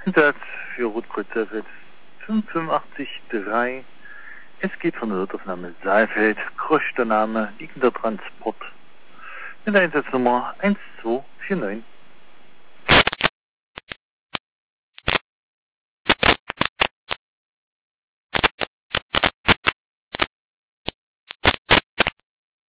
Einsatz für Rotkreuz 585-3. Es geht von der Notaufnahme Saalfeld, Kröchtername, liegender Transport mit Einsatznummer 1249.